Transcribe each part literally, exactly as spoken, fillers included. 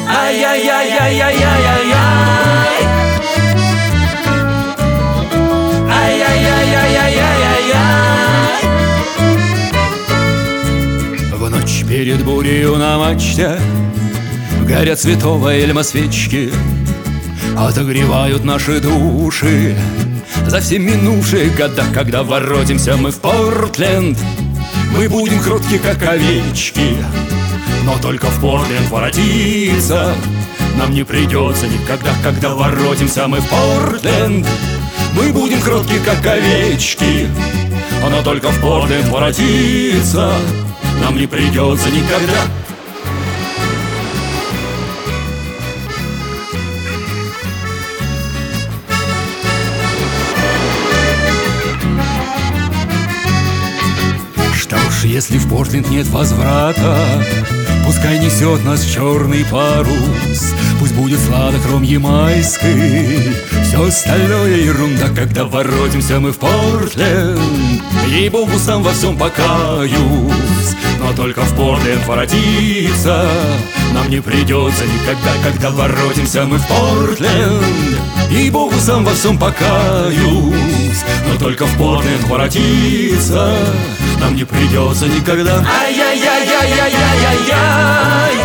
Ай-яй-яй-яй-яй-яй-яй. Ай-яй-яй-яй-яй-яй-яй. В ночь перед бурею на мачте горят цветовые эльма свечки, отогревают наши души за все минувшие года. Когда воротимся мы в Портленд, мы будем кротки, как овечки, но только в Портленд воротиться нам не придется никогда. Когда воротимся мы в Портленд, мы будем кротки, как овечки, но только в Портленд воротиться нам не придется никогда. Что уж, если в Портленд нет возврата, пускай несет нас черный парус, пусть будет сладок ром ямайский, все остальное ерунда. Когда воротимся мы в Портленд, ей-богу, сам во всем покаюсь, но только в Портленд воротиться нам не придется никогда. Когда воротимся мы в Портленд, ей-богу, сам во всем покаюсь, но только в Портленд воротиться нам не придется никогда. Ай-яй-яй-яй-яй-яй-яй.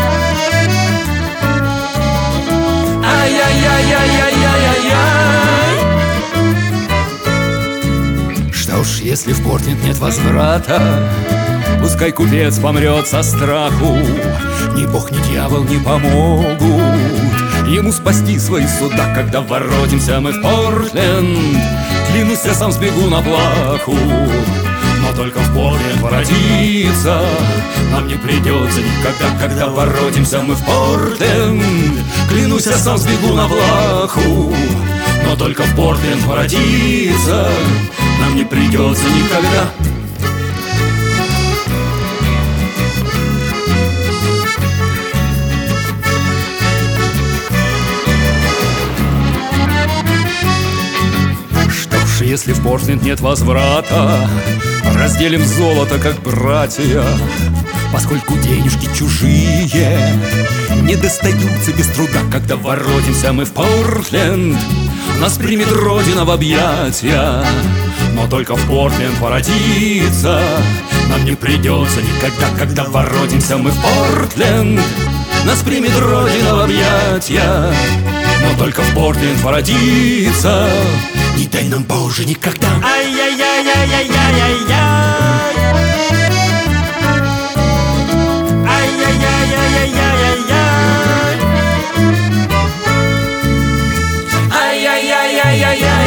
Ай-яй-яй-яй-яй-яй. Что ж, если в Портленд нет возврата, пускай купец помрет со страху, ни бог, ни дьявол не помогут ему спасти свои суда. Когда воротимся мы в Портленд, клянусь, я сам сбегу на плаху, но только в Портленд воротиться нам не придется никогда. Когда воротимся мы в Портленд, клянусь, я сам сбегу на плаху, но только в Портленд воротиться нам не придется никогда. Если в Портленд нет возврата, разделим золото, как братья, поскольку денежки чужие не достаются без труда. Когда воротимся мы в Портленд, нас примет Родина в объятия, но только в Портленд воротиться нам не придется никогда. Когда воротимся мы в Портленд, нас примет Родина в объятия, но только в Портленд воротиться не дай нам, Боже, никогда. Ай-яй-яй-яй-яй-яй-яй. Ай-яй-яй-яй-яй-яй. Ай-яй-яй-яй-яй-яй.